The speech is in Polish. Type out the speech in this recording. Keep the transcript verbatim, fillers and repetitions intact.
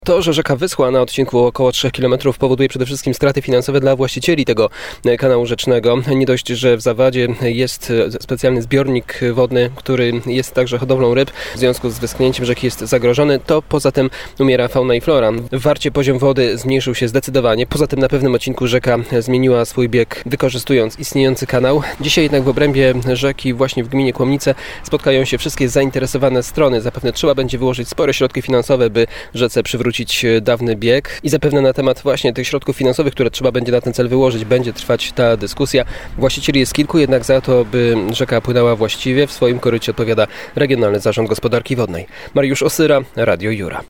To, że rzeka wyschła na odcinku około trzech kilometrów powoduje przede wszystkim straty finansowe dla właścicieli tego kanału rzecznego. Nie dość, że w Zawadzie jest specjalny zbiornik wodny, który jest także hodowlą ryb. W związku z wyschnięciem rzeki jest zagrożony, to poza tym umiera fauna i flora. W Warcie poziom wody zmniejszył się zdecydowanie. Poza tym na pewnym odcinku rzeka zmieniła swój bieg, wykorzystując istniejący kanał. Dzisiaj jednak w obrębie rzeki, właśnie w gminie Kłomnice, spotkają się wszystkie zainteresowane strony. Zapewne trzeba będzie wyłożyć spore środki finansowe, by rzece przywrócić dawny bieg i zapewne na temat właśnie tych środków finansowych, które trzeba będzie na ten cel wyłożyć, będzie trwać ta dyskusja. Właścicieli jest kilku, jednak za to, by rzeka płynęła właściwie, w swoim korycie odpowiada Regionalny Zarząd Gospodarki Wodnej. Mariusz Osyra, Radio Jura.